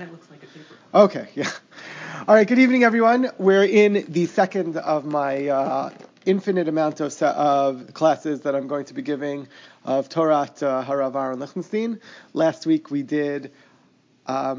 it looks like a paper. Okay, yeah. All right, good evening, everyone. We're in the second of my infinite amount of classes that I'm going to be giving of Torah Harav Aaron Lichtenstein. Last week we did, what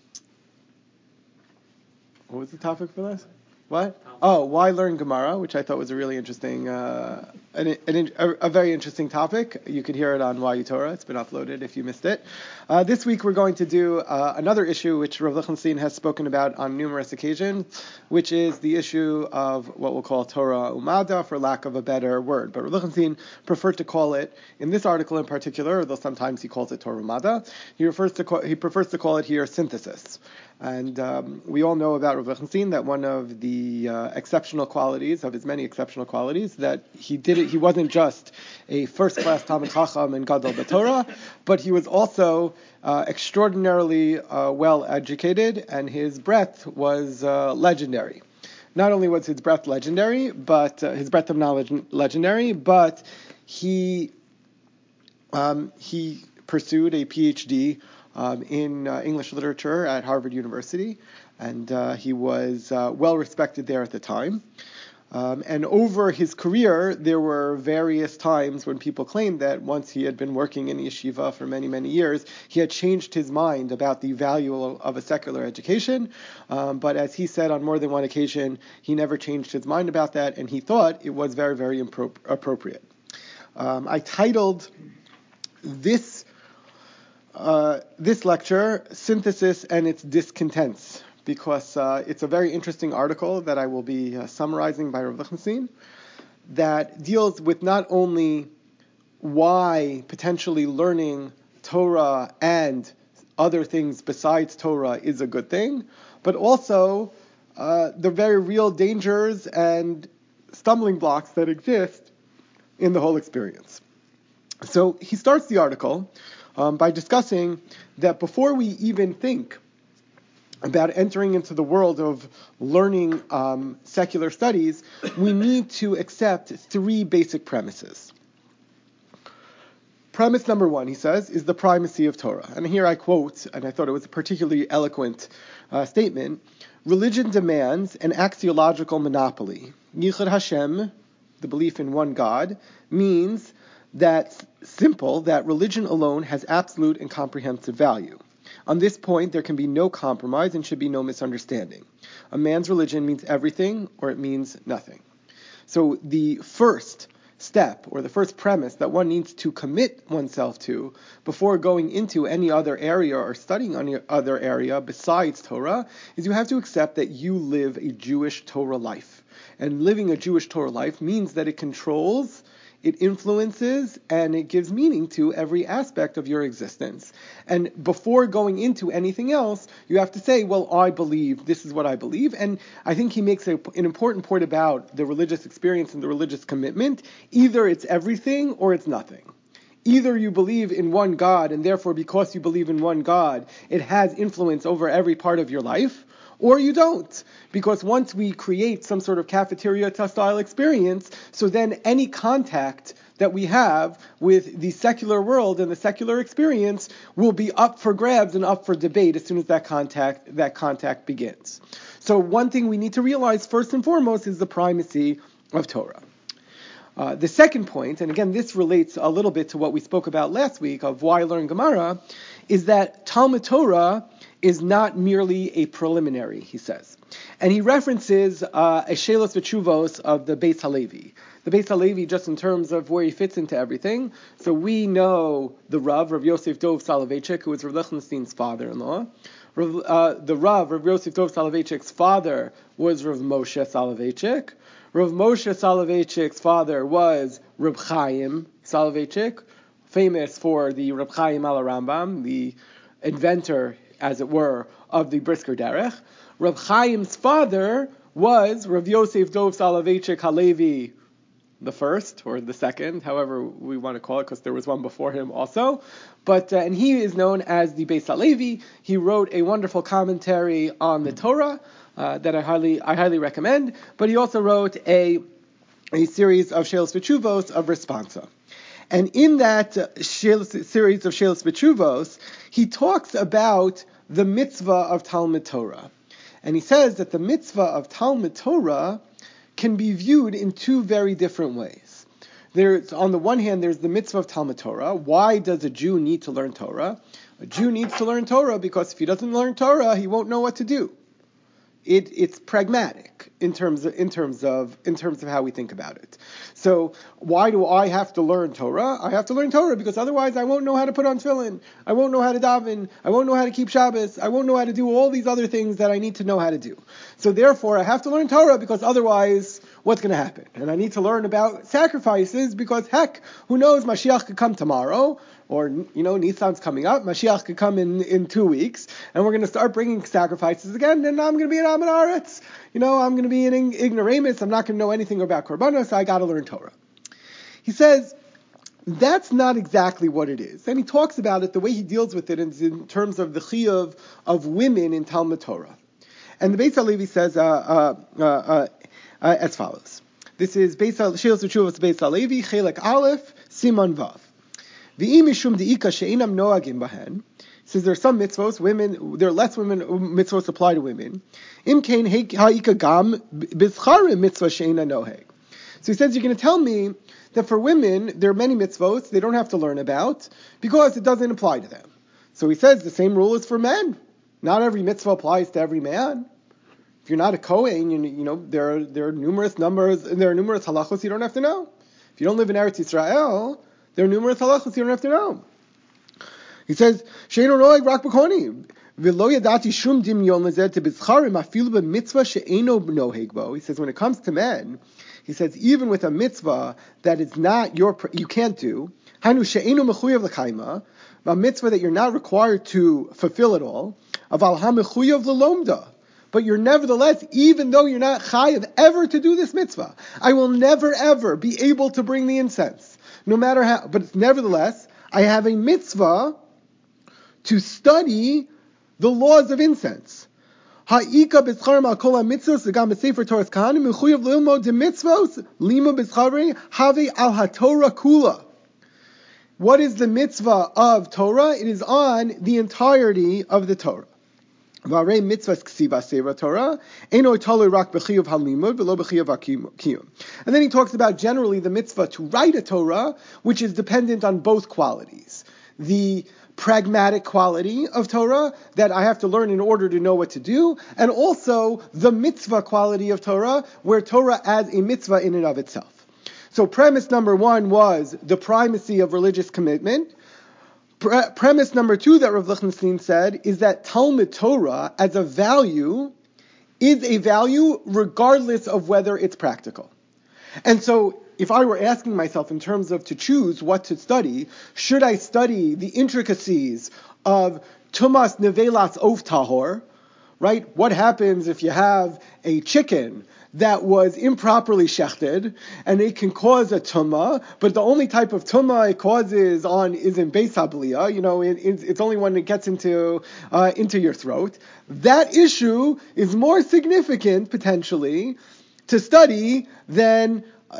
was the topic for this? What? Oh, why learn Gemara, which I thought was a really interesting, a very interesting topic. You could hear it on YU Torah. It's been uploaded if you missed it. This week we're going to do another issue which Rav Lichtenstein has spoken about on numerous occasions, which is the issue of what we'll call Torah Umada, for lack of a better word. But Rav Lichtenstein preferred to call it, in this article in particular, though sometimes he calls it Torah Umada, he prefers to call it here synthesis. And we all know about Rav Lichtenstein that one of the exceptional qualities, of his many exceptional qualities, that he wasn't just a first-class Talmid Chacham and Gadol b'Torah, but he was also extraordinarily well-educated, and his breadth was legendary. Not only was his breadth legendary, but his breadth of knowledge legendary, but he pursued a PhD in English literature at Harvard University, and he was well respected there at the time. And over his career, there were various times when people claimed that once he had been working in yeshiva for many, many years, he had changed his mind about the value of a secular education. But as he said on more than one occasion, he never changed his mind about that, and he thought it was very, very appropriate. I titled this lecture, Synthesis and Its Discontents, because it's a very interesting article that I will be summarizing by Rav Lichtenstein that deals with not only why potentially learning Torah and other things besides Torah is a good thing, but also the very real dangers and stumbling blocks that exist in the whole experience. So he starts the article by discussing that before we even think about entering into the world of learning secular studies, we need to accept three basic premises. Premise number one, he says, is the primacy of Torah. And here I quote, and I thought it was a particularly eloquent statement, religion demands an axiological monopoly. Yichud Hashem, the belief in one God, means that religion alone has absolute and comprehensive value. On this point, there can be no compromise and should be no misunderstanding. A man's religion means everything or it means nothing. So the first step, or the first premise that one needs to commit oneself to before going into any other area or studying any other area besides Torah, is you have to accept that you live a Jewish Torah life. And living a Jewish Torah life means that it controls, it influences, and it gives meaning to every aspect of your existence. And before going into anything else, you have to say, well, I believe, this is what I believe. And I think he makes an important point about the religious experience and the religious commitment. Either it's everything or it's nothing. Either you believe in one God, and therefore because you believe in one God, it has influence over every part of your life, or you don't. Because once we create some sort of cafeteria-style experience, so then any contact that we have with the secular world and the secular experience will be up for grabs and up for debate as soon as that contact begins. So one thing we need to realize first and foremost is the primacy of Torah. The second point, and again this relates a little bit to what we spoke about last week of why learn Gemara, is that Talmud Torah is not merely a preliminary, he says. And he references a Shelos V'Tshuvos of the Beis Halevi. The Beis Halevi, just in terms of where he fits into everything. So we know the Rav Yosef Dov Soloveitchik, who was Rav Lichtenstein's father-in-law. The Rav Yosef Dov Soloveitchik's father was Rav Moshe Soloveitchik. Rav Moshe Soloveitchik's father was Reb Chaim Soloveitchik, famous for the Reb Chaim al Rambam, the inventor, as it were, of the Brisker Derech. Reb Chaim's father was Rav Yosef Dov Soloveitchik Halevi the first, or the second, however we want to call it, because there was one before him also. But and he is known as the Beis Halevi. He wrote a wonderful commentary on the Torah that I highly recommend. But he also wrote a series of Shelos V'Tshuvos of Responsa. And in that series of Shelos V'Tshuvos, he talks about the mitzvah of Talmud Torah. And he says that the mitzvah of Talmud Torah can be viewed in two very different ways. On the one hand, there's the mitzvah of Talmud Torah. Why does a Jew need to learn Torah? A Jew needs to learn Torah because if he doesn't learn Torah, he won't know what to do. It's pragmatic in terms of how we think about it. So why do I have to learn Torah? I have to learn Torah because otherwise I won't know how to put on tefillin. I won't know how to daven. I won't know how to keep Shabbos. I won't know how to do all these other things that I need to know how to do. So therefore I have to learn Torah because otherwise what's going to happen? And I need to learn about sacrifices because heck, who knows, Mashiach could come tomorrow. Or, Nisan's coming up, Mashiach could come in 2 weeks, and we're going to start bringing sacrifices again, and I'm going to be an Amon Aretz. I'm going to be an ignoramus, I'm not going to know anything about Korbanos, so I got to learn Torah. He says, that's not exactly what it is. And he talks about it, the way he deals with it is in terms of the chiyuv of women in Talmud Torah. And the Beis HaLevi says as follows. This is Shilas V'Tshuvos Beis HaLevi, Chelek Aleph, Siman Vav. Says there are some mitzvos, women, there are less women mitzvos apply to women. So he says, you're going to tell me that for women, there are many mitzvos they don't have to learn about because it doesn't apply to them. So he says the same rule is for men. Not every mitzvah applies to every man. If you're not a Kohen, there are numerous numbers, and there are numerous halachos you don't have to know. If you don't live in Eretz Yisrael, there are numerous halachos you don't have to know. He says, "She'eino noeg rak b'koni, v'lo yadati shum dimyon lezeh tebizcharim afilu b'mitzvah she'eino noeg bo." He says, when it comes to men, he says, even with a mitzvah that is not you can't do, hanu she'eino mechuyav l'chaima, a mitzvah that you're not required to fulfill it all, aval ha mechuyav l'lomda. But you're nevertheless, even though you're not chayav ever to do this mitzvah, I will never ever be able to bring the incense. No matter how, but nevertheless, I have a mitzvah to study the laws of incense. Ha'ika b'schar ma'kol ha'mitzvos v'gam b'sefer Toras Kahanim mechuyav lilmod mitzvos lima b'scharei have al ha'torah kula. What is the mitzvah of Torah? It is on the entirety of the Torah. V'arei mitzvahs ksiva seva Torah eno tolui rak b'chiyuv halimud v'lo b'chiyuv ha'kiyum. And then he talks about generally the mitzvah to write a Torah, which is dependent on both qualities. The pragmatic quality of Torah, that I have to learn in order to know what to do, and also the mitzvah quality of Torah, where Torah as a mitzvah in and of itself. So premise number one was the primacy of religious commitment. Premise number two that Rav Lichtenstein said is that Talmud Torah as a value is a value regardless of whether it's practical. And so if I were asking myself in terms of to choose what to study, should I study the intricacies of Tumas Nevelas Of Tahor, right? What happens if you have a chicken that was improperly shechted, and it can cause a tumah, but the only type of tumah it causes is in Beis HaBliya, it's only when it gets into your throat. That issue is more significant, potentially, to study than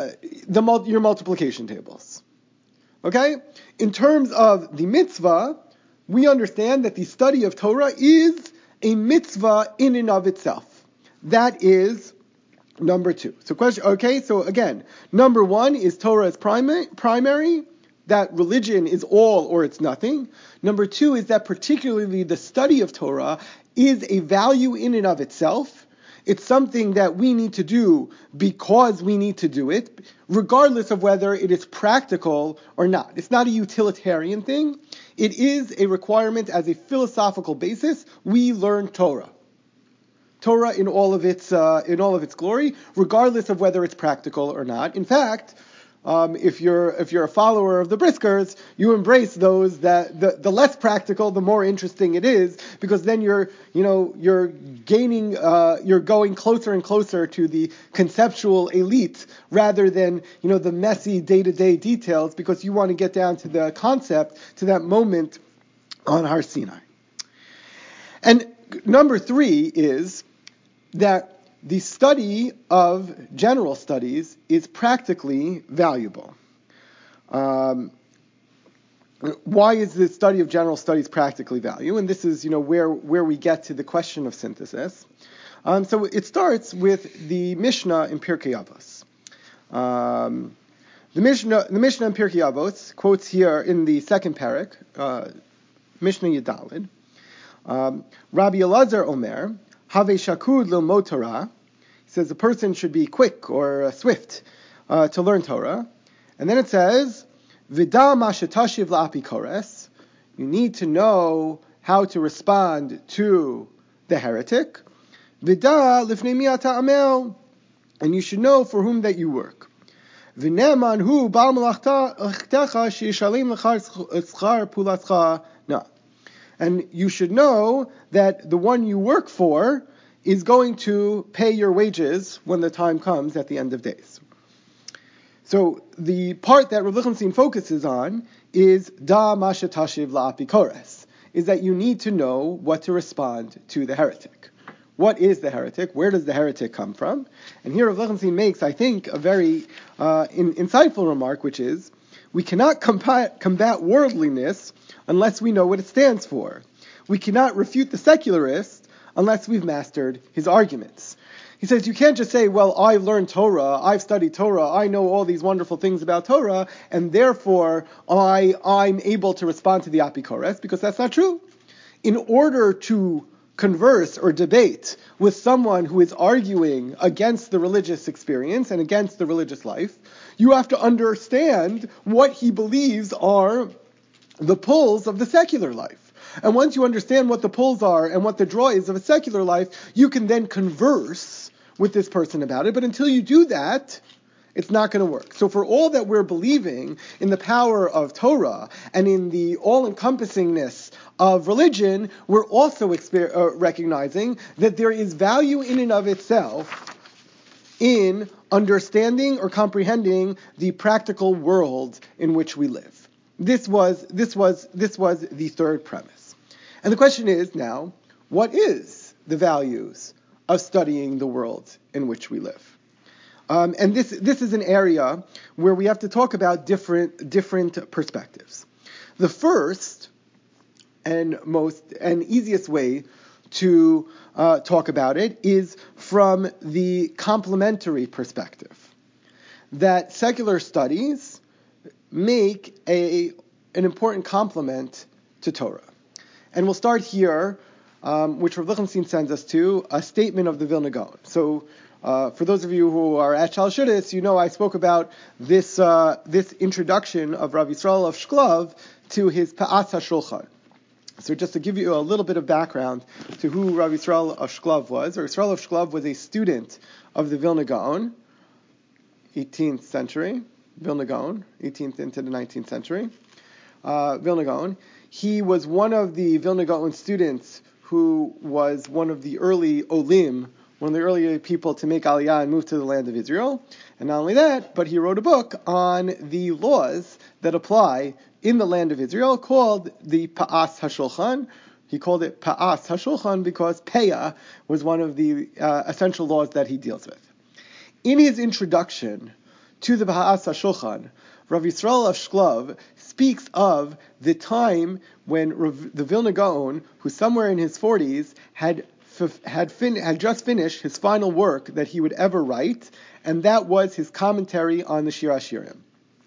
your multiplication tables. Okay? In terms of the mitzvah, we understand that the study of Torah is a mitzvah in and of itself. That is number two. So again, number one is Torah is primary, that religion is all or it's nothing. Number two is that particularly the study of Torah is a value in and of itself. It's something that we need to do because we need to do it, regardless of whether it is practical or not. It's not a utilitarian thing. It is a requirement as a philosophical basis. We learn Torah. Torah in all of its glory, regardless of whether it's practical or not. In fact, if you're a follower of the Briskers, you embrace those that the less practical, the more interesting it is, because then you're going closer and closer to the conceptual elite rather than the messy day-to-day details, because you want to get down to the concept, to that moment on Har Sinai. And number three is that the study of general studies is practically valuable. why is the study of general studies practically value? And this is, where we get to the question of synthesis. So it starts with the Mishnah in Pirkei Avos. The Mishnah in Pirkei Avos quotes here in the second parak, Mishnah Yedalid, Rabbi Elazar Omer, Have shakud lilmod Torah. He says a person should be quick or swift to learn Torah. And then it says, Vida mashetashiv la'apikores. You need to know how to respond to the heretic. Vida lifnei mi ta'amel. And you should know for whom that you work. V'ne'eman hu ba'al malachtecha she'yishalim l'char schar pulascha na. And you should know that the one you work for is going to pay your wages when the time comes at the end of days. So the part that Rav Lichtenstein focuses on is da mashetashiv la'apikores, is that you need to know what to respond to the heretic. What is the heretic? Where does the heretic come from? And here Rav Lichtenstein makes, I think, a very insightful remark, which is, we cannot combat worldliness unless we know what it stands for. We cannot refute the secularist unless we've mastered his arguments. He says, you can't just say, well, I've learned Torah, I've studied Torah, I know all these wonderful things about Torah, and therefore I'm able to respond to the apikores, because that's not true. In order to converse or debate with someone who is arguing against the religious experience and against the religious life, you have to understand what he believes are the pulls of the secular life. And once you understand what the pulls are and what the draw is of a secular life, you can then converse with this person about it. But until you do that, it's not going to work. So for all that we're believing in the power of Torah and in the all-encompassingness of religion, we're also recognizing that there is value in and of itself in understanding or comprehending the practical world in which we live. This was the third premise. And the question is now, what is the values of studying the world in which we live? And this is an area where we have to talk about different perspectives. The first and easiest way to talk about it is from the complementary perspective, that secular studies make an important complement to Torah. And we'll start here, which Rav Lichtenstein sends us to, a statement of the Vilna Gaon. So, for those of you who are at Shalshudis, you know I spoke about this introduction of Rav Yisrael of Shklov to his Pa'as HaShulchan. So just to give you a little bit of background to who Rav Yisrael of Shklov was. Rav Yisrael of Shklov was a student of the Vilna Gaon, 18th century, Vilna Gaon, 18th into the 19th century, Vilna Gaon. He was one of the Vilna Gaon students who was one of the early Olim, one of the early people to make Aliyah and move to the land of Israel. And not only that, but he wrote a book on the laws that apply in the land of Israel called the Pa'as HaShulchan. He called it Pa'as HaShulchan because Peah was one of the essential laws that he deals with. In his introduction to the Pa'as HaShulchan, Rav Yisrael of Shklov speaks of the time when the Vilna Gaon, who somewhere in his 40s had just finished his final work that he would ever write, and that was his commentary on the Shir HaShirim.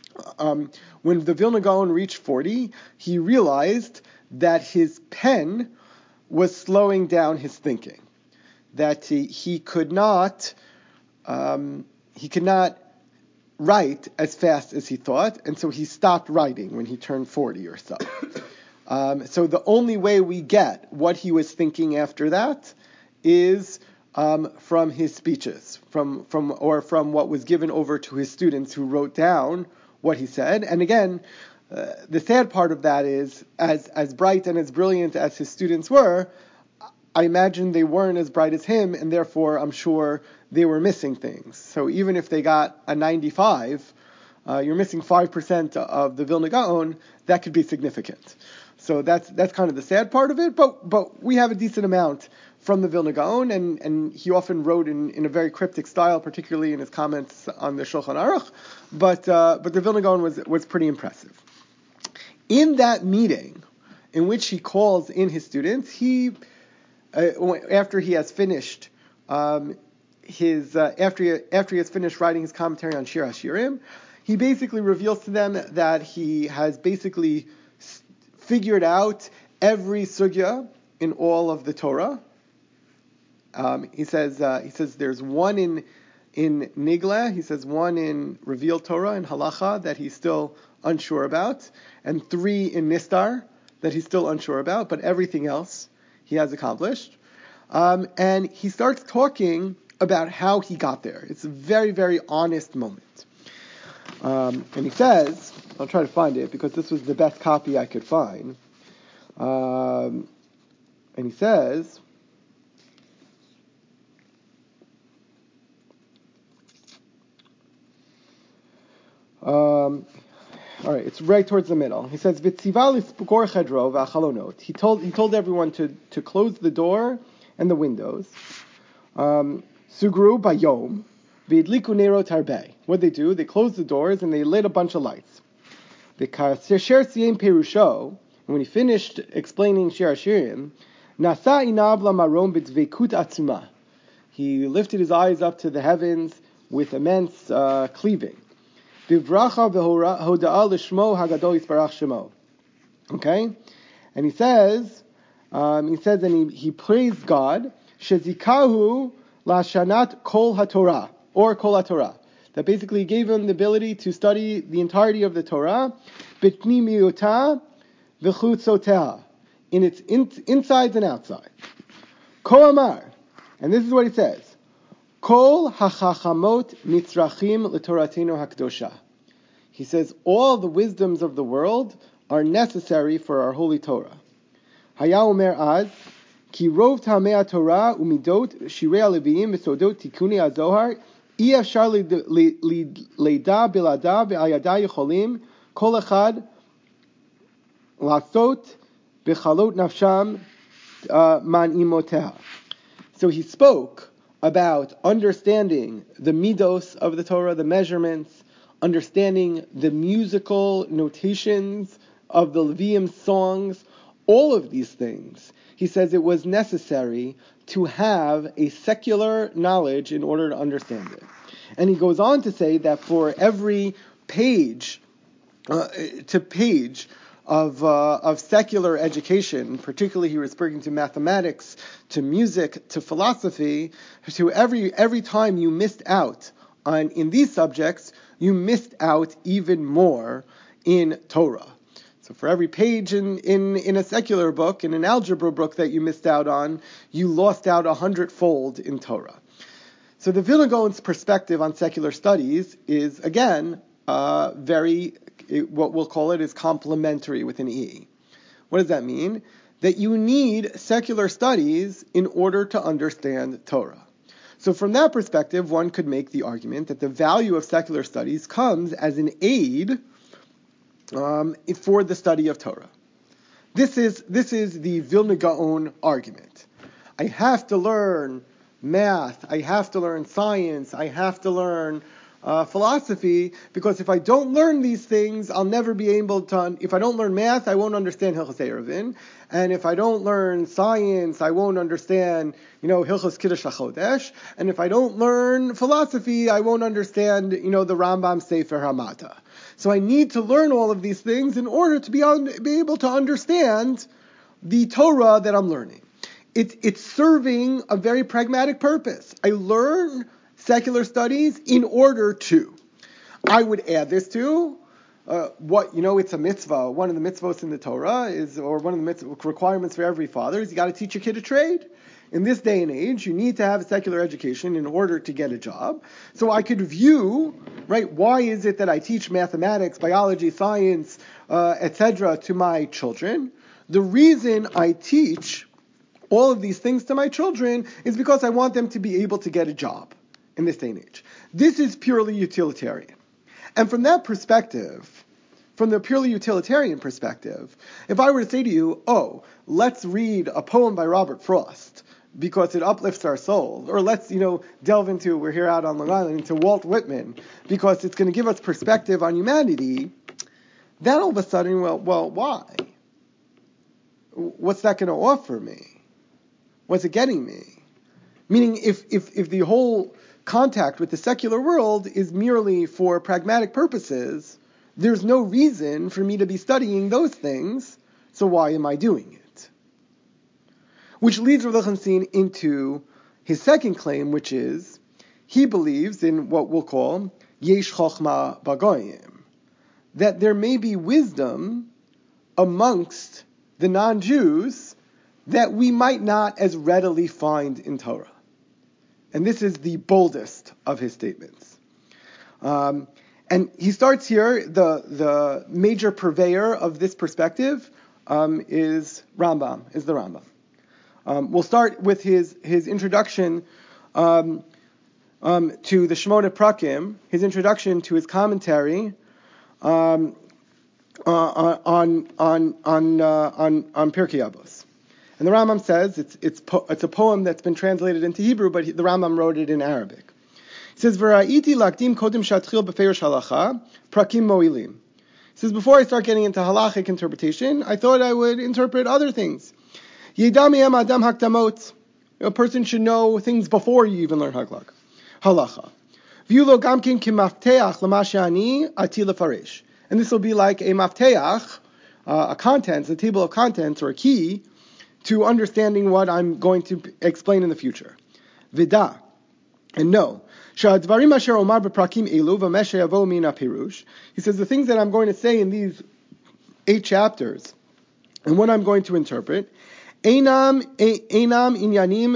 When the Vilna Gaon reached 40, he realized that his pen was slowing down his thinking, that he could not write as fast as he thought, and so he stopped writing when he turned 40 or so. So the only way we get what he was thinking after that is from his speeches, from what was given over to his students who wrote down what he said. And again, the sad part of that is, as bright and as brilliant as his students were, I imagine they weren't as bright as him, and therefore I'm sure they were missing things. So even if they got a 95, you're missing 5% of the Vilna Gaon, that could be significant. So that's kind of the sad part of it, but we have a decent amount from the Vilna Gaon, and he often wrote in a very cryptic style, particularly in his comments on the Shulchan Aruch, but the Vilna Gaon was pretty impressive. In that meeting, in which he calls in his students, after he has finished after he has finished writing his commentary on Shir HaShirim, he basically reveals to them that he has basically figured out every sugya in all of the Torah. He says there's one in Nigla, he says one in Revealed Torah and Halacha that he's still unsure about, and 3 in Nistar that he's still unsure about, but everything else he has accomplished. And he starts talking about how he got there. It's a very, very honest moment. And he says, I'll try to find it because this was the best copy I could find. And he says, all right, it's right towards the middle. He says, He told everyone to close the door and the windows. Sugru bayom, v'idliku nerot harbeh. What they do? They close the doors and they lit a bunch of lights. And when he finished explaining Shir HaShirim, nasa inav lamarom b'dveikut atzuma. He lifted his eyes up to the heavens with immense cleaving. Bivracha v'hoda'ah l'shmo hagadol yisparach shemo. Okay, and he says, and he praised God, shezikahu lashanat kol haTorah, or kol haTorah, that basically gave him the ability to study the entirety of the Torah, b'pnimiyutah v'chutzotah, in its insides and outside. Ko amar, and this is what he says, kol hachachamot nitzrachim l'toratenu hakdosha. He says, all the wisdoms of the world are necessary for our holy Torah. Haya omer az, ki rov tamei Torah umidot shirei aleviim v'sodot tikuni azohar אי אפשר לידע בלעדיו והידע יכולים כל אחד לעשות בחלות נפשם מנעימותיה. So he spoke about understanding the midos of the Torah, the measurements, understanding the musical notations of the Levium songs, all of these things. He says it was necessary to have a secular knowledge in order to understand it. And he goes on to say that for every page of secular education, particularly he was speaking to mathematics, to music, to philosophy, to every time you missed out in these subjects, you missed out even more in Torah. So for every page in a secular book, in an algebra book that you missed out on, you lost out 100-fold in Torah. So the Vilna Gaon's perspective on secular studies is, again, what we'll call it is complementary with an E. What does that mean? That you need secular studies in order to understand Torah. So from that perspective, one could make the argument that the value of secular studies comes as an aid for the study of Torah. This is the Vilna Gaon argument. I have to learn math, I have to learn science, I have to learn philosophy, because if I don't learn these things, I'll never be able to. If I don't learn math, I won't understand Hilchos Eruvin, and if I don't learn science, I won't understand, Hilchos Kiddush HaChodesh, and if I don't learn philosophy, I won't understand, the Rambam Sefer Hamata. So I need to learn all of these things in order to be able to understand the Torah that I'm learning. It's serving a very pragmatic purpose. I learn secular studies in order to. I would add this to it's a mitzvah. One of the mitzvahs in the Torah or one of the requirements for every father is you got to teach your kid a trade. In this day and age, you need to have a secular education in order to get a job. So I could view, why is it that I teach mathematics, biology, science, etc. to my children? The reason I teach all of these things to my children is because I want them to be able to get a job in this day and age. This is purely utilitarian. And from that perspective, from the purely utilitarian perspective, if I were to say to you, let's read a poem by Robert Frost because it uplifts our souls, or let's, delve into, we're here out on Long Island, into Walt Whitman because it's going to give us perspective on humanity, then all of a sudden, well, why? What's that going to offer me? What's it getting me? Meaning, if the whole contact with the secular world is merely for pragmatic purposes, there's no reason for me to be studying those things, so why am I doing it? Which leads Rav Lichtenstein into his second claim, which is, he believes in what we'll call Yesh Chochma Bagoyim, that there may be wisdom amongst the non-Jews that we might not as readily find in Torah. And this is the boldest of his statements. And he starts here, the major purveyor of this perspective is the Rambam. We'll start with his introduction to the Shemona Prakim, his introduction to his commentary on Pirkei Avos. And the Rambam says it's a poem that's been translated into Hebrew, but the Rambam wrote it in Arabic. He says, "V'ra'iti lakdim kodim shatchil b'feirush halacha prakim mo'ilim." He says, before I start getting into halachic interpretation, I thought I would interpret other things. Yedam yem adam hakdamot. A person should know things before you even learn halacha. V'yu gamkin kimafteach l'ma she'ani ati lefaresh. And this will be like a mafteach, a table of contents or a key to understanding what I'm going to explain in the future. Vida, and know. He says, the things that I'm going to say in these 8 chapters, and what I'm going to interpret, Einam inyanim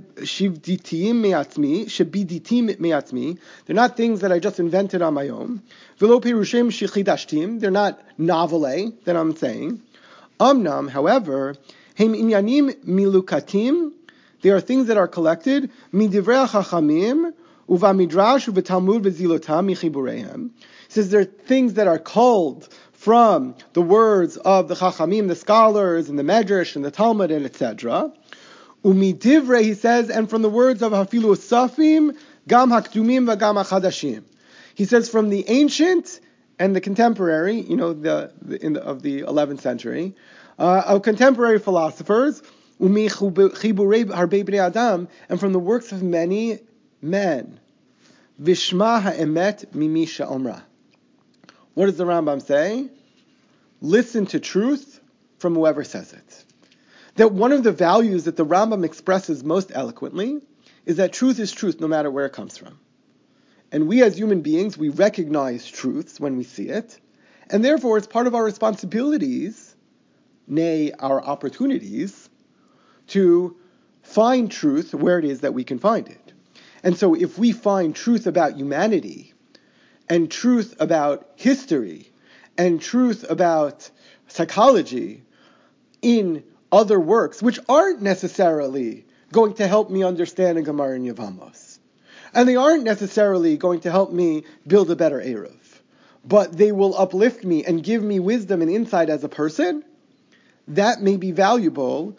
shebiditim me'atzmi. They're not things that I just invented on my own. V'lo pirushim shechidashtim. They're not novelty that I'm saying. Amnam, however, Heim inyanim milukatim. They are things that are collected. Midivrei chachamim uva midrash uvetalmud vezilotam michibureihem. He says they're things that are culled from the words of the chachamim, the scholars, and the medrash, and the Talmud, and etc. Umidivrei, he says, and from the words of hafilu safim, gam hakdumim v'gam hachadashim. He says from the ancient and the contemporary, of the 11th century. Of contemporary philosophers, and from the works of many men. Vishma ha'emet mimi sha'omra. What does the Rambam say? Listen to truth from whoever says it. That one of the values that the Rambam expresses most eloquently is that truth is truth no matter where it comes from. And we as human beings, we recognize truths when we see it, and therefore it's part of our responsibilities, nay, our opportunities, to find truth where it is that we can find it. And so if we find truth about humanity, and truth about history, and truth about psychology in other works, which aren't necessarily going to help me understand a Gemara in Yevamos, and they aren't necessarily going to help me build a better Erev, but they will uplift me and give me wisdom and insight as a person, that may be valuable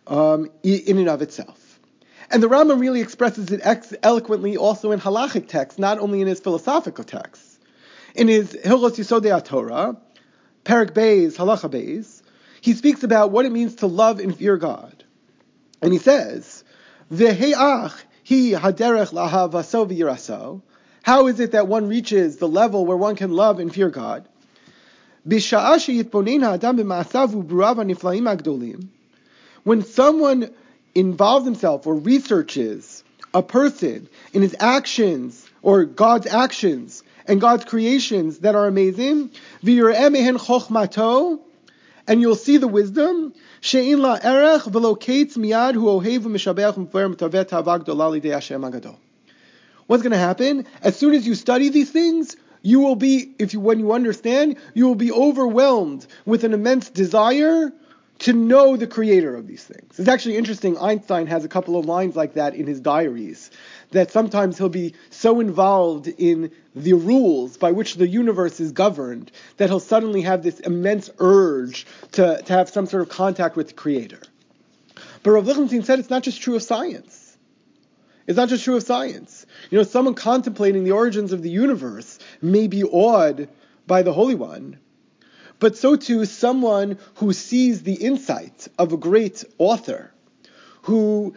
in and of itself. And the Rambam really expresses it eloquently also in halachic texts, not only in his philosophical texts. In his Hilchos Yisodei HaTorah, Perek Beis, Halacha Beis, he speaks about what it means to love and fear God. And he says, V'he'ach hi haderech lahavaso v'yiraso. How is it that one reaches the level where one can love and fear God? B'sha'ah sheyitbonen ha'adam b'ma'asav u'b'ruav ha'nifla'im ha'gdolim. When someone involves himself or researches a person in his actions or God's actions and God's creations that are amazing, v'yireh mehen chochmato, and you'll see the wisdom, she'in la erech v'lo kates miyad hu ohev v'mishabeach v'mfer m'tavet ha'ava gdola lidei Hashem hagadol. What's going to happen? As soon as you study these things, you will be, when you understand, you will be overwhelmed with an immense desire to know the creator of these things. It's actually interesting, Einstein has a couple of lines like that in his diaries, that sometimes he'll be so involved in the rules by which the universe is governed that he'll suddenly have this immense urge to have some sort of contact with the creator. But Rav Lichtenstein said it's not just true of science. It's not just true of science. Someone contemplating the origins of the universe may be awed by the Holy One, but so too someone who sees the insight of a great author, who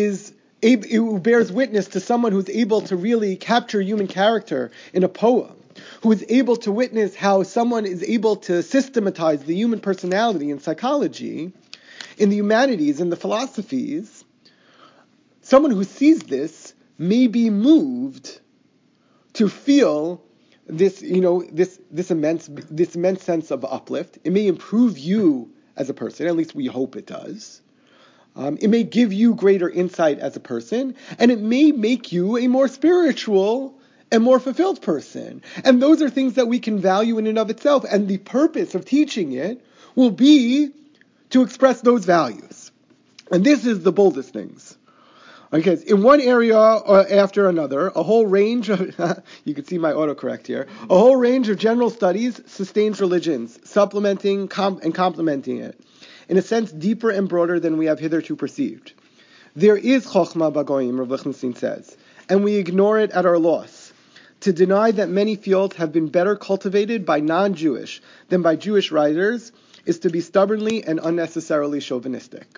bears witness to someone who's able to really capture human character in a poem, who is able to witness how someone is able to systematize the human personality in psychology, in the humanities, in the philosophies. Someone who sees this may be moved to feel this immense sense of uplift. It may improve you as a person, at least we hope it does. It may give you greater insight as a person, and it may make you a more spiritual and more fulfilled person. And those are things that we can value in and of itself, and the purpose of teaching it will be to express those values. And this is the boldest things. Okay, in one area after another, a whole range of, you can see my autocorrect here, a whole range of general studies sustains religions, supplementing and complementing it, in a sense deeper and broader than we have hitherto perceived. There is chokhmah bagoyim, Rav Lichtenstein says, and we ignore it at our loss. To deny that many fields have been better cultivated by non-Jewish than by Jewish writers is to be stubbornly and unnecessarily chauvinistic.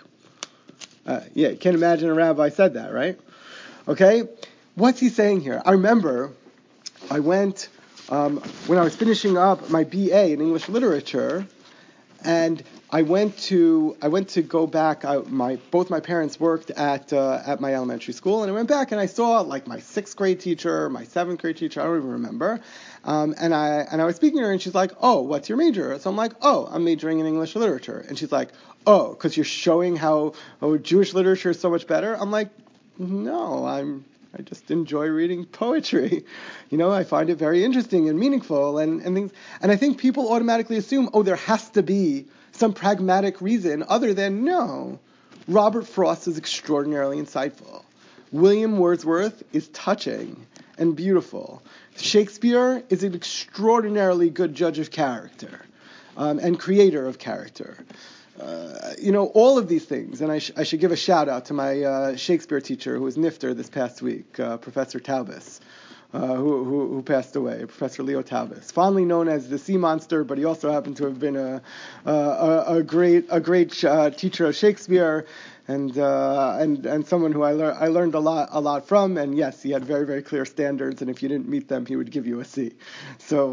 You can't imagine a rabbi said that, right? Okay? What's he saying here? I remember I went, when I was finishing up my BA in English literature, and I went to go back. Both my parents worked at my elementary school, and I went back and I saw like my 6th grade teacher, my 7th grade teacher, I don't even remember. And I was speaking to her, and she's like, "Oh, what's your major?" So I'm like, "Oh, I'm majoring in English literature." And she's like, "Oh, because you're showing how Jewish literature is so much better." I'm like, "No, I just enjoy reading poetry. I find it very interesting and meaningful and things." And I think people automatically assume, there has to be some pragmatic reason other than, no. Robert Frost is extraordinarily insightful. William Wordsworth is touching and beautiful. Shakespeare is an extraordinarily good judge of character and creator of character. All of these things, and I should give a shout out to my Shakespeare teacher who was nifter this past week, Professor Taubes, who passed away, Professor Leo Taubes, fondly known as the sea monster, but he also happened to have been a great teacher of Shakespeare and someone who I learned a lot from. And yes, he had very, very clear standards, and if you didn't meet them, he would give you a C. So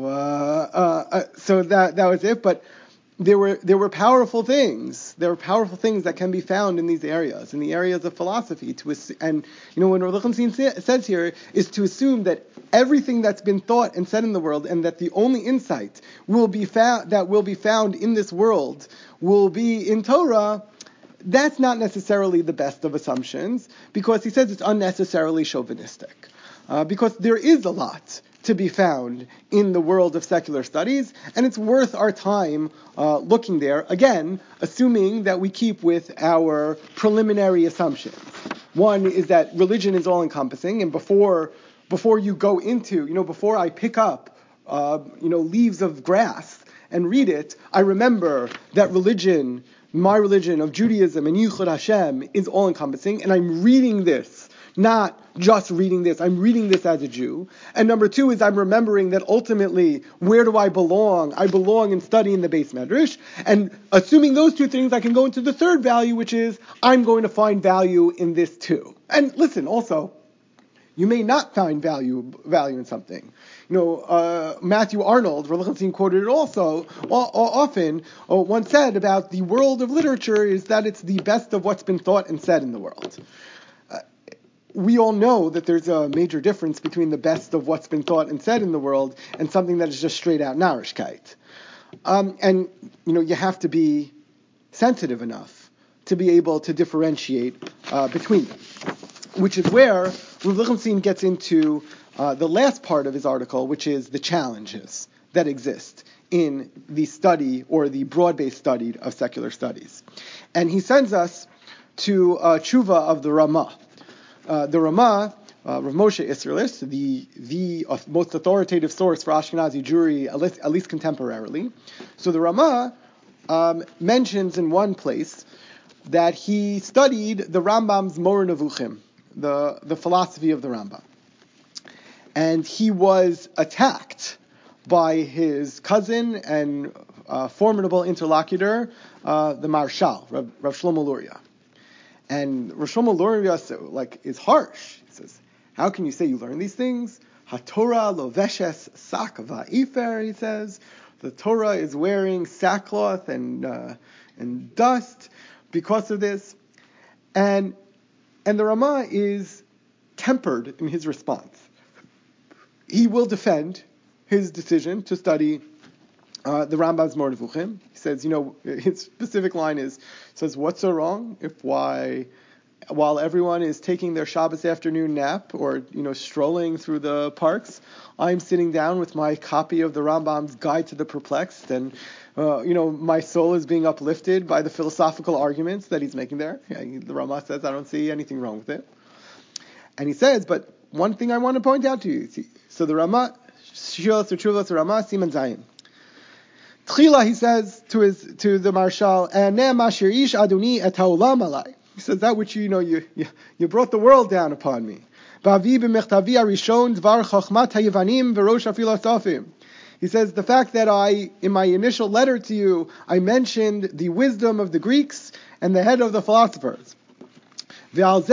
that was it, but. There were powerful things. There were powerful things that can be found in these areas, in the areas of philosophy. And when Rav Lichtenstein says here is to assume that everything that's been thought and said in the world, and that the only insight will be found in this world will be in Torah. That's not necessarily the best of assumptions, because he says it's unnecessarily chauvinistic, because there is a lot to be found in the world of secular studies, and it's worth our time looking there, again, assuming that we keep with our preliminary assumptions. One is that religion is all-encompassing, and before you go into, before I pick up, leaves of grass and read it, I remember that religion, my religion of Judaism and Yichud Hashem, is all-encompassing, and I'm reading this. Not just reading this, I'm reading this as a Jew. And number 2 is I'm remembering that ultimately, where do I belong? I belong in studying the Beis Medrash. And assuming those 2 things, I can go into the third value, which is I'm going to find value in this too. And listen, also, you may not find value in something. Matthew Arnold, Rav Lichtenstein quoted it also often, once said about the world of literature is that it's the best of what's been thought and said in the world. We all know that there's a major difference between the best of what's been thought and said in the world and something that is just straight out Narishkeit. And you have to be sensitive enough to be able to differentiate between them, which is where Rav Lichtenstein gets into the last part of his article, which is the challenges that exist in the study or the broad-based study of secular studies. And he sends us to tshuva of the Ramah. The Ramah, Rav Moshe Isserlis, the most authoritative source for Ashkenazi Jewry, at least contemporarily. So the Ramah mentions in one place that he studied the Rambam's Moreh Nevuchim, the philosophy of the Rambam. And he was attacked by his cousin and formidable interlocutor, the Marshal, Rav Shlomo Luria. And Rav Shlomo Luria is harsh. He says, how can you say you learn these things? HaTorah loveshes sak va'ifer, he says. The Torah is wearing sackcloth and dust because of this. And the Ramah is tempered in his response. He will defend his decision to study the Rambam's Moreh Nevuchim. He says, his specific line says, what's so wrong if while everyone is taking their Shabbos afternoon nap or, strolling through the parks, I'm sitting down with my copy of the Rambam's Guide to the Perplexed, and, my soul is being uplifted by the philosophical arguments that he's making there. The Ramah says, I don't see anything wrong with it. And he says, but one thing I want to point out to you. So the Ramah, Shilas Utshuvas Ramah, Siman Zayin. Tchila, he says to the Marshal, Aneh Mashir Ish Adoni et Haolam Alai. He says, that which you brought the world down upon me. He says, the fact that in my initial letter to you, I mentioned the wisdom of the Greeks and the head of the philosophers. And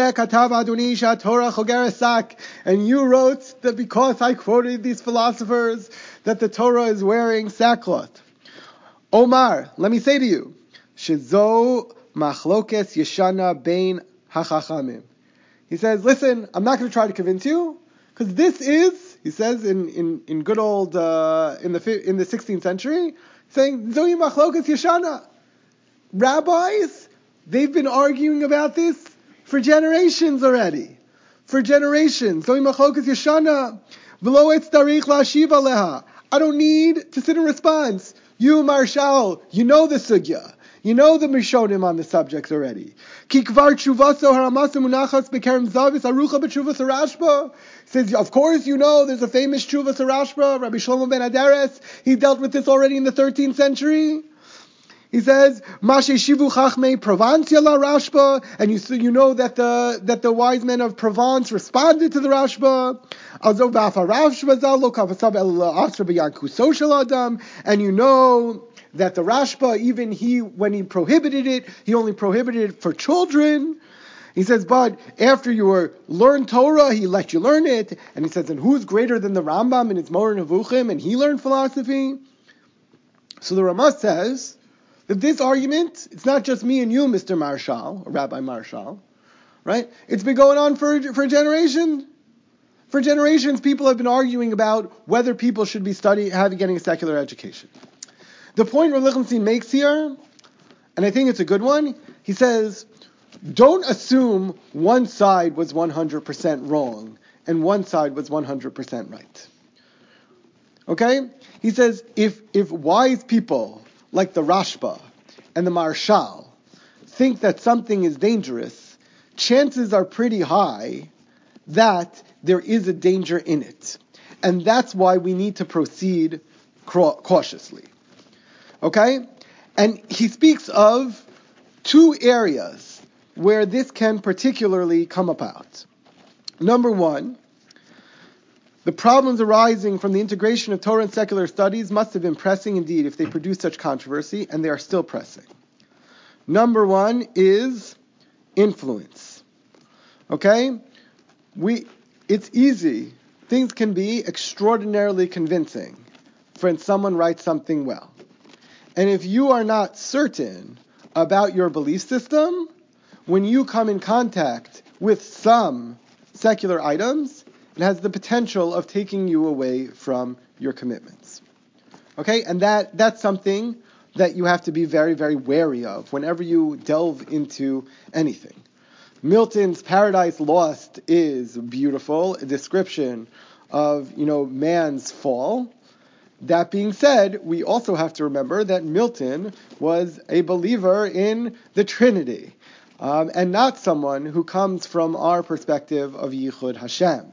you wrote that because I quoted these philosophers, that the Torah is wearing sackcloth. Omar, let me say to you, Shizo Machlokes Yeshana Bein HaChachamim. He says, listen, I'm not going to try to convince you, because this is, he says, in good old, in the 16th century, saying, Zoi Machlokes Yeshana. Rabbis, they've been arguing about this for generations already. For generations. Zoi Machlokes Yeshana. V'lo etzarich la'ashiv aleha. I don't need to sit in response. You, Marshal, you know the sugya. You know the Mishonim on the subject already. Ki kvar tshuvaso haramasa munachas bekerem zavis arucha b'tshuvas Rashba. Says, of course you know there's a famous tshuvas Rashba, Rabbi Shlomo ben Aderes. He dealt with this already in the 13th century. He says, Mashe shivu chachmei Provencia la Rashba, and you know that the wise men of Provence responded to the Rashba. Azov b'afa Rashba zal lo kavasab el asra b'yankuso shel adam, and you know that the Rashba, even when he prohibited it, he only prohibited it for children. He says, but after you learned Torah, he let you learn it. And he says, and who's greater than the Rambam in his Moreh Nevuchim, and he learned philosophy? So the Ramah says that this argument, it's not just me and you, Mr. Marshal, or Rabbi Marshal, right? It's been going on for a generation. For generations, people have been arguing about whether people should be getting a secular education. The point Rav Lichtenstein makes here, and I think it's a good one, he says, don't assume one side was 100% wrong and one side was 100% right. Okay? He says, if wise people like the Rashba and the Marshal think that something is dangerous, chances are pretty high that there is a danger in it. And that's why we need to proceed cautiously. Okay? And he speaks of two areas where this can particularly come about. Number one, the problems arising from the integration of Torah and secular studies must have been pressing indeed if they produced such controversy, and they are still pressing. Number one is influence. Okay? It's easy. Things can be extraordinarily convincing when someone writes something well. And if you are not certain about your belief system, when you come in contact with some secular items, it has the potential of taking you away from your commitments. Okay? And that's something that you have to be very, very wary of whenever you delve into anything. Milton's Paradise Lost is beautiful, a description of, man's fall. That being said, we also have to remember that Milton was a believer in the Trinity, and not someone who comes from our perspective of Yichud Hashem.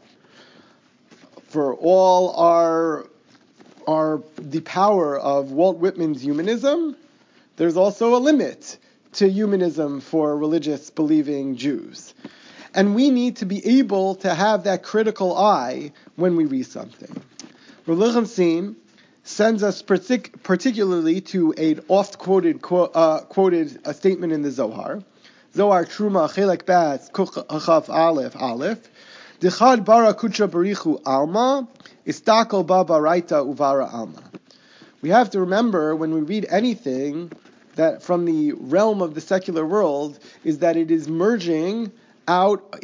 For all the power of Walt Whitman's humanism, there's also a limit to humanism for religious believing Jews. And we need to be able to have that critical eye when we read something. Rav Lichtenstein sends us particularly to an oft-quoted quoted statement in the Zohar. Zohar Truma Chelek Bas Kuchav Aleph. Dechad bara kutra barichu alma istakol ba baraita uvara alma. We have to remember when we read anything that from the realm of the secular world is that it is emerging out of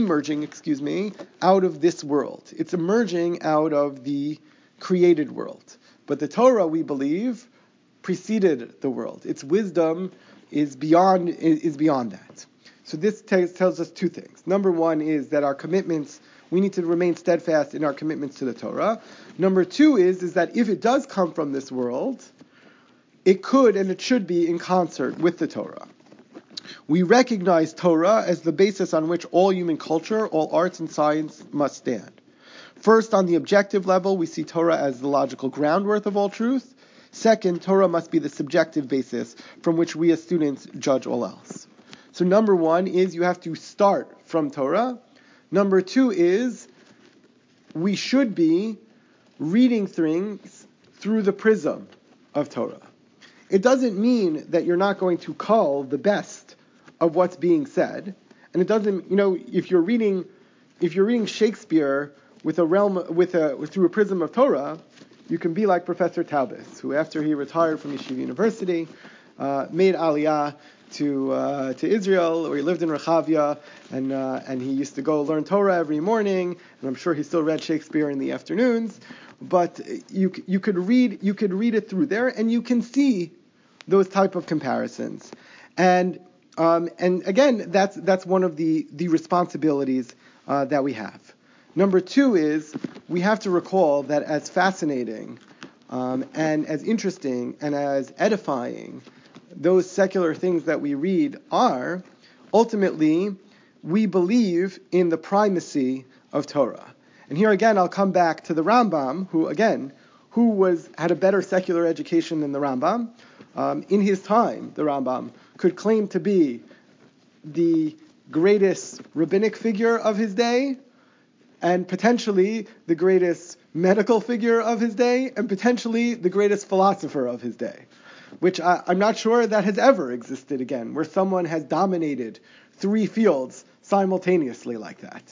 this world. It's emerging out of the created world. But the Torah, we believe, preceded the world. Its wisdom is beyond that. So this tells us two things. Number one is that our commitments, we need to remain steadfast in our commitments to the Torah. Number two is that if it does come from this world, it could and it should be in concert with the Torah. We recognize Torah as the basis on which all human culture, all arts and science must stand. First, on the objective level, we see Torah as the logical groundwork of all truth. Second, Torah must be the subjective basis from which we as students judge all else. So number one is you have to start from Torah. Number two is we should be reading things through the prism of Torah. It doesn't mean that you're not going to cull the best of what's being said, and it doesn't, if you're reading Shakespeare through a prism of Torah, you can be like Professor Taubes, who after he retired from Yeshiva University, made Aliyah to Israel, where he lived in Rehavia, and he used to go learn Torah every morning, and I'm sure he still read Shakespeare in the afternoons. But you could read it through there, and you can see those type of comparisons. And again, that's one of the responsibilities that we have. Number two is we have to recall that as fascinating and as interesting and as edifying those secular things that we read are, ultimately, we believe in the primacy of Torah. And here again, I'll come back to the Rambam, who had a better secular education than the Rambam. In his time, the Rambam could claim to be the greatest rabbinic figure of his day, and potentially the greatest medical figure of his day, and potentially the greatest philosopher of his day, which I'm not sure that has ever existed again, where someone has dominated three fields simultaneously like that.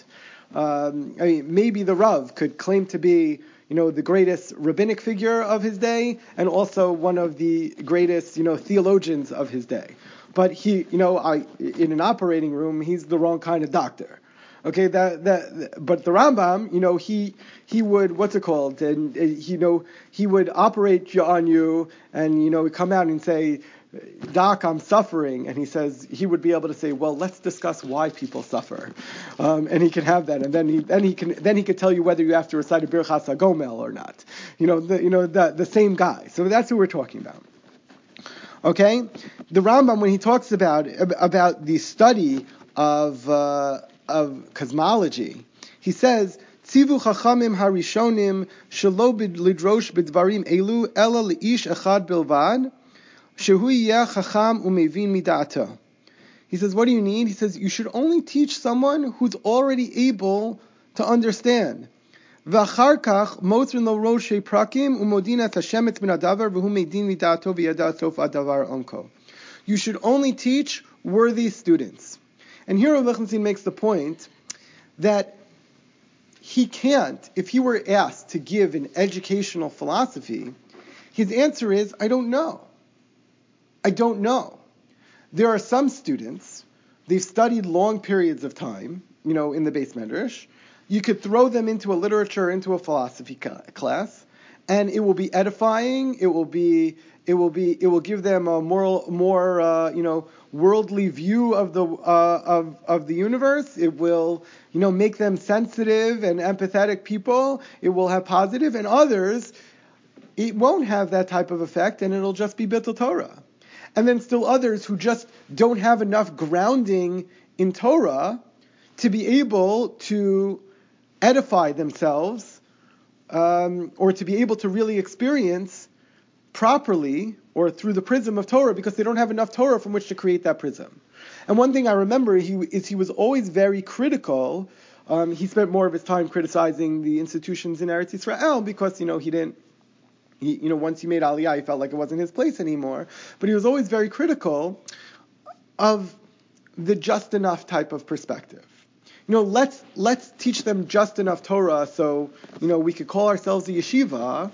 Maybe the Rav could claim to be, the greatest rabbinic figure of his day, and also one of the greatest, theologians of his day. But he, in an operating room, he's the wrong kind of doctor. Okay, but the Rambam, he would, what's it called? And he would operate on you, and he'd come out and say, "Doc, I'm suffering," and he would be able to say, "Well, let's discuss why people suffer," and he can have that, and then he could tell you whether you have to recite a Birchas HaGomel or not. The same guy. So that's who we're talking about. Okay, the Rambam, when he talks about the study of cosmology, he says, "Tzivu chachamim harishonim shelo lidrosh b'dvarim elu ela leish echad bilvad shehu yeh chacham umevin mida'ato." He says, what do you need? He says, you should only teach someone who's already able to understand. V'achar kach motrin lo roshei prakim umodin et Hashem et min hadavar v'hu medin mida'ato v'yada sof hadavar onko. You should only teach worthy students. And here Rav Lichtenstein makes the point that he can't, if he were asked to give an educational philosophy, his answer is, I don't know. I don't know. There are some students, they've studied long periods of time, in the Beis Medrash. You could throw them into a literature, into a philosophy class, and it will be edifying. It will give them a more worldly view of the universe. It will, make them sensitive and empathetic people. It will have positive, and others, it won't have that type of effect, and it'll just be Bittul Torah. And then still others who just don't have enough grounding in Torah to be able to edify themselves, or to be able to really experience properly or through the prism of Torah, because they don't have enough Torah from which to create that prism. And one thing I remember he was always very critical. He spent more of his time criticizing the institutions in Eretz Yisrael because he didn't Once he made Aliyah, he felt like it wasn't his place anymore. But he was always very critical of the just enough type of perspective. Let's teach them just enough Torah so, we could call ourselves a yeshiva.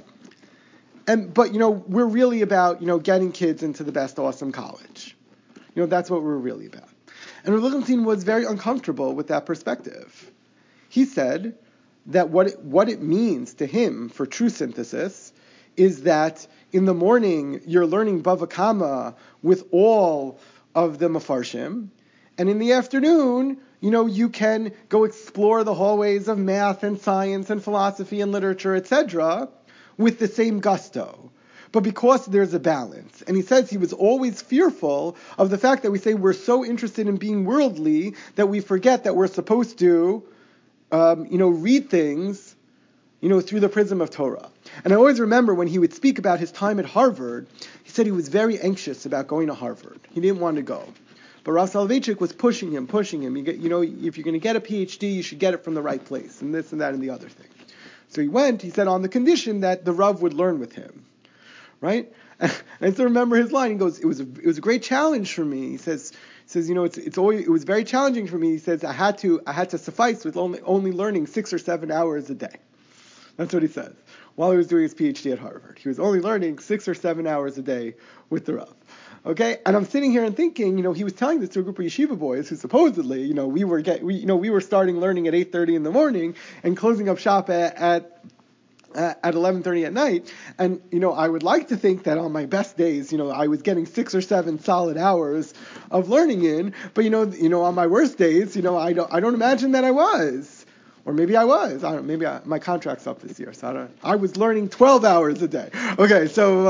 But we're really about, getting kids into the best awesome college. That's what we're really about. And Rav Lichtenstein was very uncomfortable with that perspective. He said that what it means to him for true synthesis is that in the morning you're learning Bava Kama with all of the Mefarshim, and in the afternoon, you can go explore the hallways of math and science and philosophy and literature, etc., with the same gusto. But because there's a balance. And he says he was always fearful of the fact that we say we're so interested in being worldly that we forget that we're supposed to, read things, through the prism of Torah. And I always remember when he would speak about his time at Harvard, he said he was very anxious about going to Harvard. He didn't want to go. But Rav Soloveitchik was pushing him. If you're going to get a PhD, you should get it from the right place, and this and that and the other thing. So he went, he said, on the condition that the Rav would learn with him. Right? And I still remember his line. He goes, it was a great challenge for me. He says, it was very challenging for me. He says, I had to suffice with only learning 6 or 7 hours a day. That's what he says. While he was doing his PhD at Harvard, he was only learning 6 or 7 hours a day with the Rav. Okay, and I'm sitting here and thinking, he was telling this to a group of yeshiva boys who supposedly, we were starting learning at 8:30 in the morning and closing up shop at 11:30 at night, and I would like to think that on my best days, I was getting 6 or 7 solid hours of learning in, but on my worst days, I don't imagine that I was. Or maybe I was. I don't. My contract's up this year, so I was learning 12 hours a day. Okay, so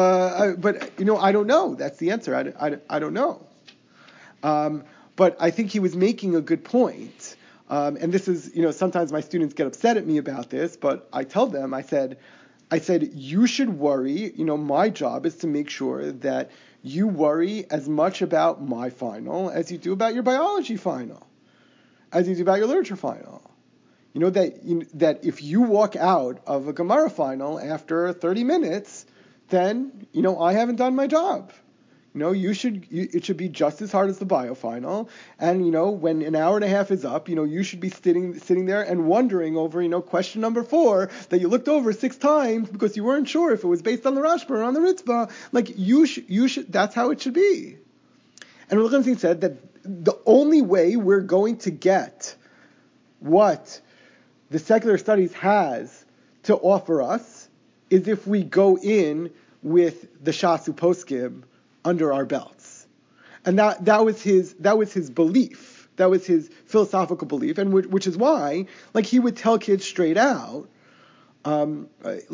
I don't know. That's the answer. I don't know. But I think he was making a good point. And this is, sometimes my students get upset at me about this, but I tell them, I said, you should worry. My job is to make sure that you worry as much about my final as you do about your biology final, as you do about your literature final. That if you walk out of a Gemara final after 30 minutes, then, I haven't done my job. It should be just as hard as the bio final. And, when an hour and a half is up, you should be sitting there and wondering over, question number 4 that you looked over 6 times because you weren't sure if it was based on the Rashba or on the Ritzvah. Like, you should, that's how it should be. And Rav Lichtenstein said that the only way we're going to get what the secular studies has to offer us is if we go in with the Shasu Poskim under our belts. And that was his belief. That was his philosophical belief, and which is why, he would tell kids straight out, I'll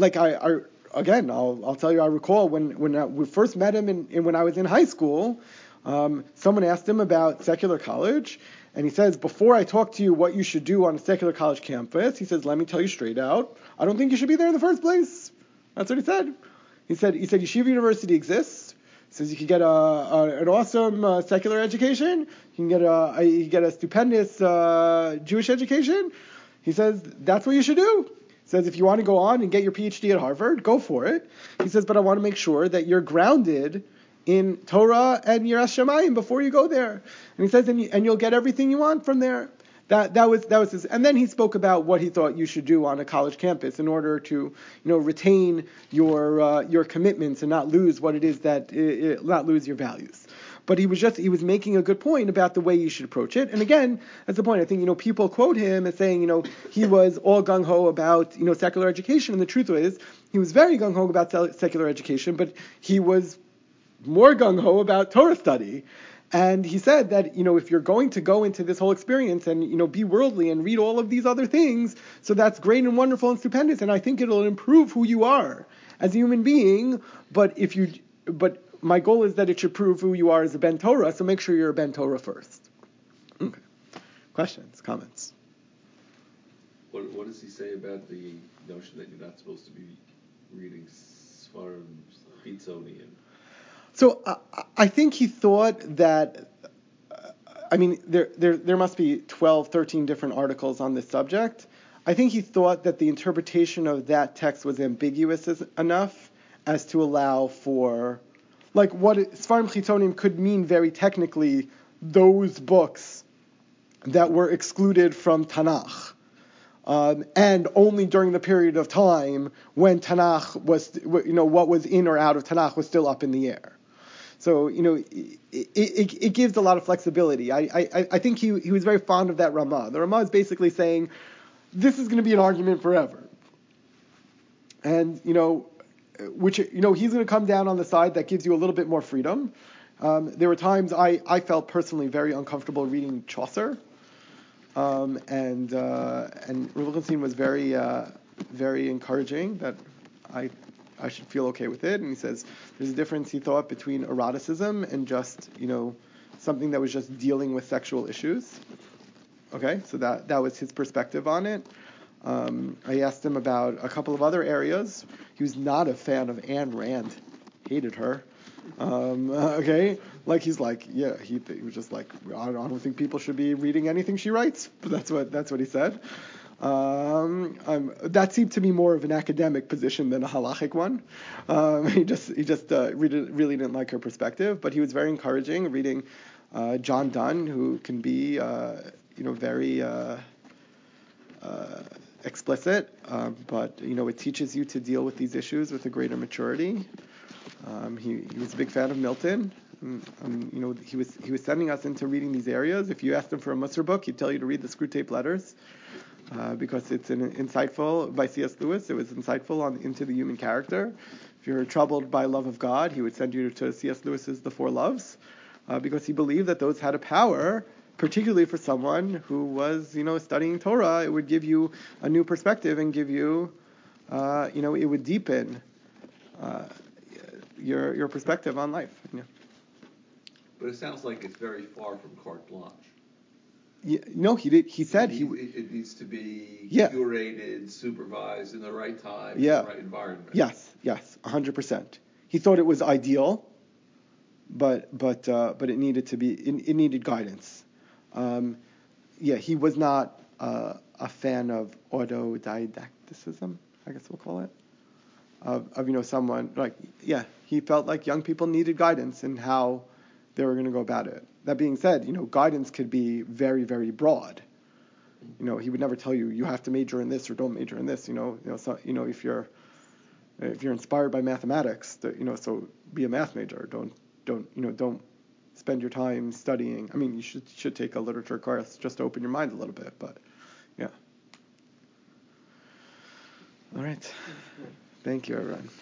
tell you, I recall when we first met him when I was in high school, someone asked him about secular college, and he says, before I talk to you what you should do on a secular college campus, he says, let me tell you straight out, I don't think you should be there in the first place. That's what he said. He said Yeshiva University exists. He says you can get an awesome secular education. You can get a stupendous Jewish education. He says that's what you should do. He says if you want to go on and get your PhD at Harvard, go for it. He says, but I want to make sure that you're grounded in Torah and Yiras Shamayim before you go there. And he says, and you'll get everything you want from there. That was his. And then he spoke about what he thought you should do on a college campus in order to, retain your commitments and not lose what it is not lose your values. But he was making a good point about the way you should approach it. And again, that's the point. I think, people quote him as saying, he was all gung-ho about, secular education. And the truth is, he was very gung-ho about secular education, but he was more gung-ho about Torah study. And he said that, if you're going to go into this whole experience and, be worldly and read all of these other things, so that's great and wonderful and stupendous, and I think it'll improve who you are as a human being, but my goal is that it should prove who you are as a Ben Torah, so make sure you're a Ben Torah first. Okay. Questions, comments? What does he say about the notion that you're not supposed to be reading Sfarim Chitzonian? So I think he thought that, there must be 12, 13 different articles on this subject. I think he thought that the interpretation of that text was ambiguous enough as to allow for, like, what Sfarim Chitonim could mean very technically, those books that were excluded from Tanakh. And only during the period of time when Tanakh was, what was in or out of Tanakh was still up in the air. So, it gives a lot of flexibility. I think he was very fond of that Ramah. The Ramah is basically saying, this is going to be an argument forever. And, he's going to come down on the side that gives you a little bit more freedom. There were times I felt personally very uncomfortable reading Chaucer. And Rav Lichtenstein was very, very encouraging that I should feel okay with it. And he says there's a difference, he thought, between eroticism and just, something that was just dealing with sexual issues. Okay, so that was his perspective on it. I asked him about a couple of other areas. He was not a fan of Ayn Rand, hated her. Okay, like he was just like, I don't think people should be reading anything she writes. But that's what he said. That seemed to me more of an academic position than a halachic one. He just really didn't like her perspective, but he was very encouraging. Reading John Donne, who can be very explicit, but it teaches you to deal with these issues with a greater maturity. He was a big fan of Milton. He was sending us into reading these areas. If you asked him for a Musar book, he'd tell you to read the Screwtape Letters, because it's insightful, by C.S. Lewis. It was insightful into the human character. If you're troubled by love of God, he would send you to C.S. Lewis's The Four Loves, because he believed that those had a power, particularly for someone who was, studying Torah. It would give you a new perspective and give you, it would deepen your perspective on life. Yeah. But it sounds like it's very far from carte blanche. Yeah, no, he did. He said it needs to be curated, supervised in the right time, in the right environment. Yes, 100%. He thought it was ideal, but it needed to be. It needed guidance. He was not a fan of autodidacticism, I guess we'll call it. Of someone he felt like young people needed guidance in how they were going to go about it. That being said, guidance could be very, very broad. He would never tell you have to major in this or don't major in this. So, if you're inspired by mathematics, so be a math major. Don't spend your time studying. I mean, you should take a literature course just to open your mind a little bit. But yeah. All right. Thank you, everyone.